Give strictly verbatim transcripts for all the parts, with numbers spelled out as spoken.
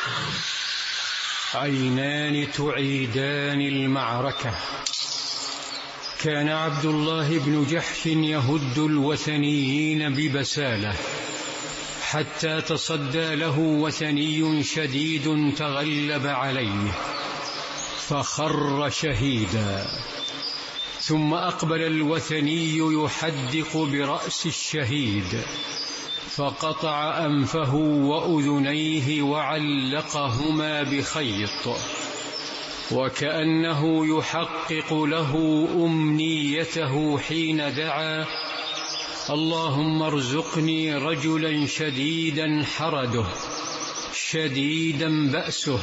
عينان تعيدان المعركة. كان عبد الله بن جحش يهد الوثنيين ببسالة حتى تصدى له وثني شديد تغلب عليه فخر شهيدا، ثم أقبل الوثني يحدق برأس الشهيد فقطع أنفه وأذنيه وعلقهما بخيط، وكأنه يحقق له أمنيته حين دعا: اللهم ارزقني رجلا شديدا حرده شديدا بأسه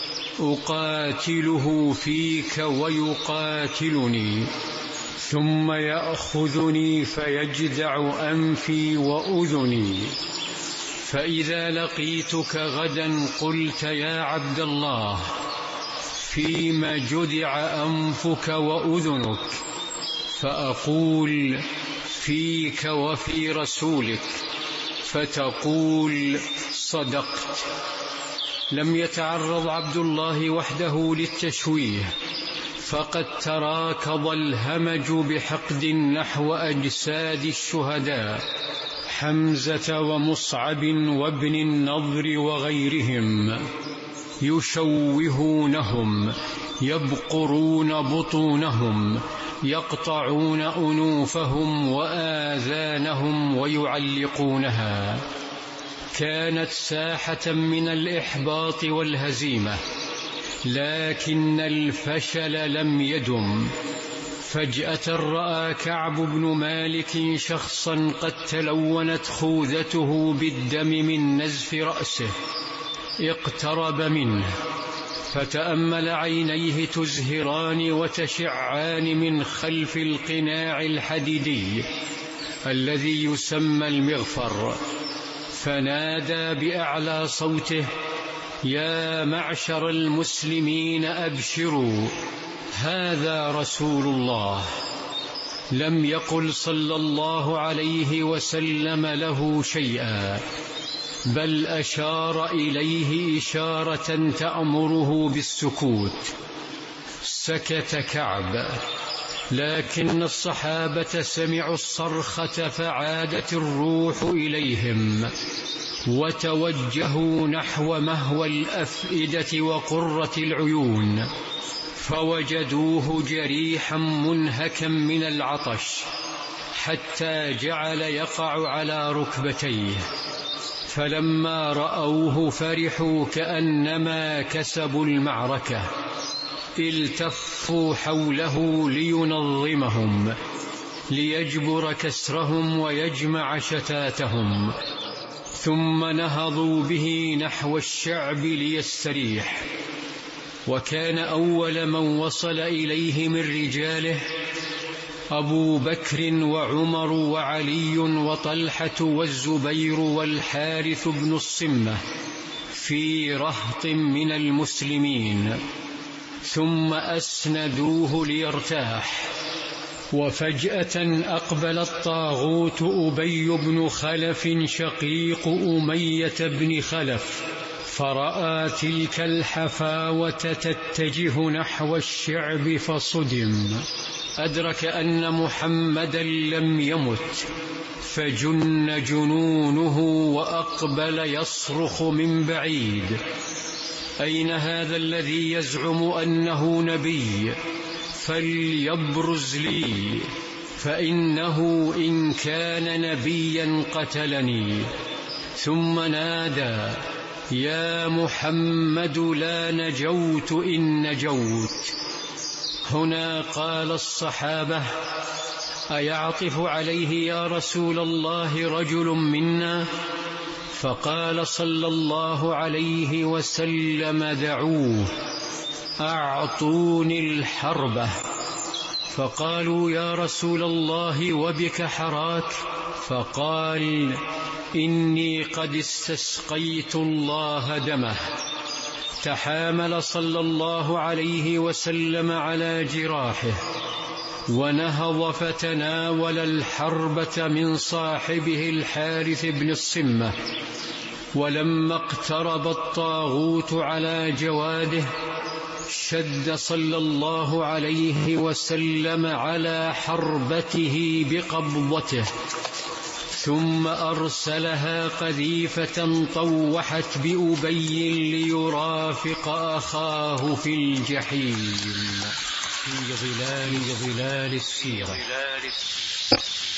أقاتله فيك ويقاتلني، ثم يأخذني فيجدع أنفي وأذني، فإذا لقيتك غدا قلت: يا عبد الله، فيما جدع أنفك وأذنك؟ فأقول: فيك وفي رسولك، فتقول: صدقت. لم يتعرض عبد الله وحده للتشويه، فقد تراكض الهمج بحقد نحو أجساد الشهداء حمزة ومصعب وابن النضر وغيرهم، يشوهونهم، يبقرون بطونهم، يقطعون أنوفهم وآذانهم ويعلقونها. كانت ساحة من الإحباط والهزيمة، لكن الفشل لم يدم. فجأة رأى كعب بن مالك شخصا قد تلونت خوذته بالدم من نزف رأسه، اقترب منه فتأمل عينيه تزهران وتشعان من خلف القناع الحديدي الذي يسمى المغفر، فنادى بأعلى صوته: يا معشر المسلمين أبشروا، هذا رسول الله. لم يقل صلى الله عليه وسلم له شيئا، بل أشار إليه إشارة تأمره بالسكوت. سكت كعب، لكن الصحابة سمعوا الصرخة فعادت الروح إليهم وتوجهوا نحو مهوى الأفئدة وقرة العيون، فوجدوه جريحا منهكا من العطش حتى جعل يقع على ركبتيه. فلما رأوه فرحوا كأنما كسبوا المعركة، التفوا حوله لينظمهم، ليجبر كسرهم ويجمع شتاتهم، ثم نهضوا به نحو الشعب ليستريح. وكان أول من وصل إليه من رجاله أبو بكر وعمر وعلي وطلحة والزبير والحارث بن الصمة في رهط من المسلمين، ثم أسندوه ليرتاح. وفجأة أقبل الطاغوت أبي بن خلف شقيق أمية بن خلف، فرأى تلك الحفاوة تتجه نحو الشعب فصدم، أدرك أن محمدا لم يمت، فجن جنونه وأقبل يصرخ من بعيد: أين هذا الذي يزعم أنه نبي؟ فليبرز لي، فإنه إن كان نبيا قتلني. ثم نادى: يا محمد، لا نجوت إن نجوت. هنا قال الصحابة: أيعطف عليه يا رسول الله رجل منا؟ فقال صلى الله عليه وسلم: دعوه، أعطوني الحربة. فقالوا: يا رسول الله وبك حراك؟ فقال: إني قد استسقيت الله دمه. تحامل صلى الله عليه وسلم على جراحه، ونهض فتناول الحربة من صاحبه الحارث بن الصمة، ولما اقترب الطاغوت على جواده شد صلى الله عليه وسلم على حربته بقبضته، ثم أرسلها قذيفة طوحت بأبي ليرافق أخاه في الجحيم في ظلال ظلال السيرة.